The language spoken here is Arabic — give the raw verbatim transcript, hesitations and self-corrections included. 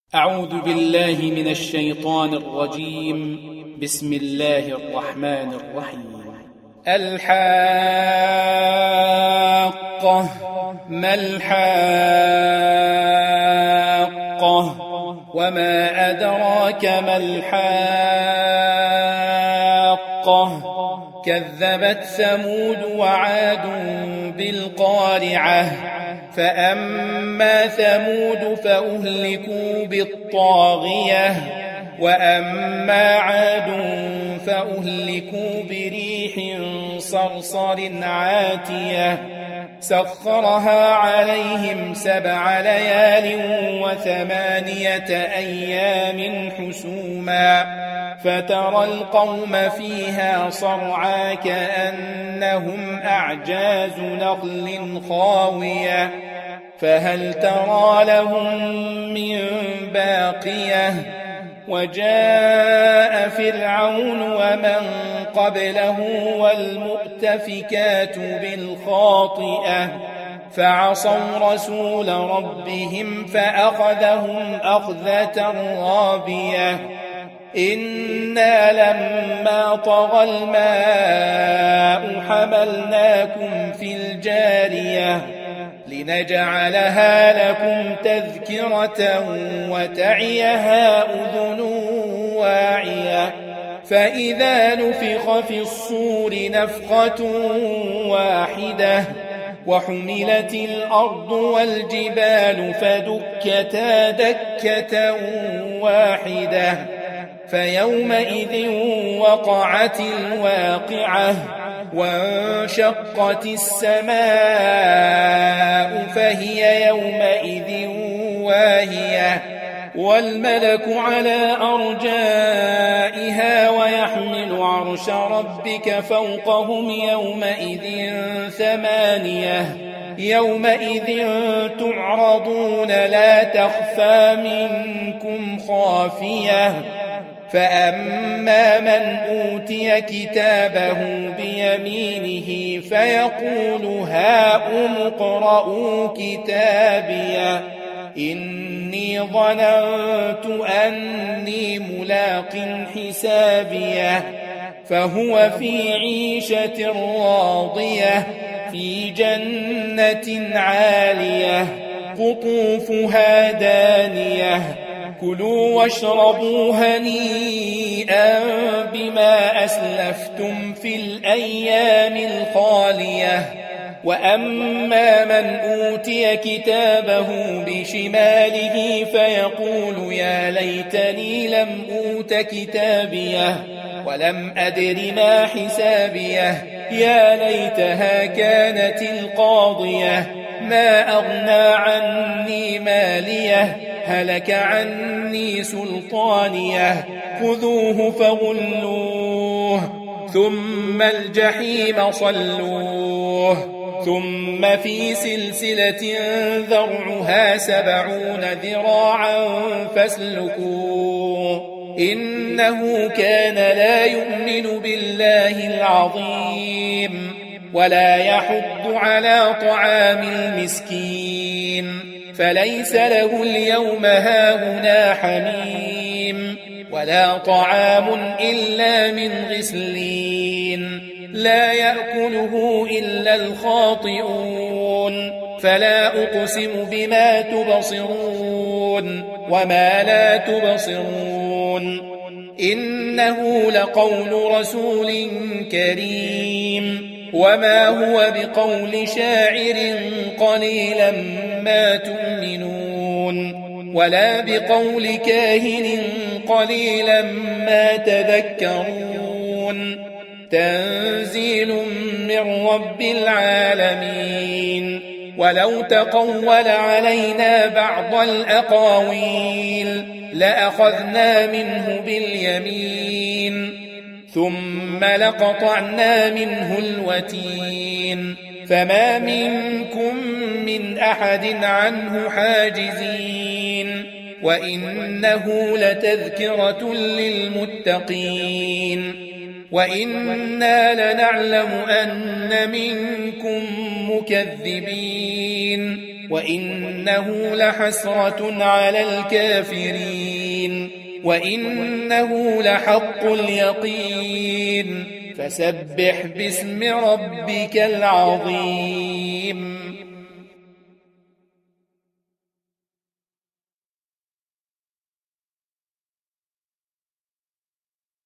أعوذ بالله من الشيطان الرجيم. بسم الله الرحمن الرحيم. الحاقة ما الحاقة وما أدراك ما الحاقة كذبت ثمود وعاد بالقارعة فأما ثمود فأهلكوا بالطاغية وأما عاد فأهلكوا بريح صرصر عاتية سخرها عليهم سبع ليال وثمانية أيام حسوما فترى القوم فيها صرعى كأنهم أعجاز نخل خاوية فهل ترى لهم من باقية وجاء فرعون ومن قبله والمؤتفكات بالخاطئة فعصوا رسول ربهم فأخذهم أخذة رابية إنا لما طغى الماء حملناكم في الجارية لنجعلها لكم تذكرة وتعيها أذن واعية فإذا نفخ في الصور نفخة واحدة وحملت الأرض والجبال فدكتا دكة واحدة فيومئذ وقعت الواقعة وانشقت السماء فهي يومئذ واهية والملك على أرجائها ويحمل عرش ربك فوقهم يومئذ ثمانية يومئذ تعرضون لا تخفى منكم خافية فأما من أوتي كتابه بيمينه فيقول هاؤم اقرءوا كتابيه إني ظننت أني ملاق حسابيه فهو في عيشة راضية في جنة عالية قطوفها دانية كلوا واشربوا هنيئا بما أسلفتم في الأيام الخالية وأما من أوتي كتابه بشماله فيقول يا ليتني لم أوت كتابيه ولم أدر ما حسابيه يا ليتها كانت القاضية ما أغنى عني ماليه هلك عني سلطانيه خذوه فغلوه ثم الجحيم صلوه ثم في سلسلة ذرعها سبعون ذراعا فاسلكوه إنه كان لا يؤمن بالله العظيم ولا يحض على طعام المسكين فليس له اليوم هاهنا حميم ولا طعام إلا من غسلين لا يأكله إلا الخاطئون فلا أقسم بما تبصرون وما لا تبصرون إنه لقول رسول كريم وما هو بقول شاعر قليلا ما تؤمنون ولا بقول كاهن قليلا ما تذكرون تنزيل من رب العالمين ولو تقول علينا بعض الأقاويل لأخذنا منه باليمين ثم لقطعنا منه الوتين فما منكم من أحد عنه حاجزين وإنه لتذكرة للمتقين وإنا لنعلم أن منكم مكذبين وإنه لحسرة على الكافرين وإنه لحق اليقين فسبح باسم ربك العظيم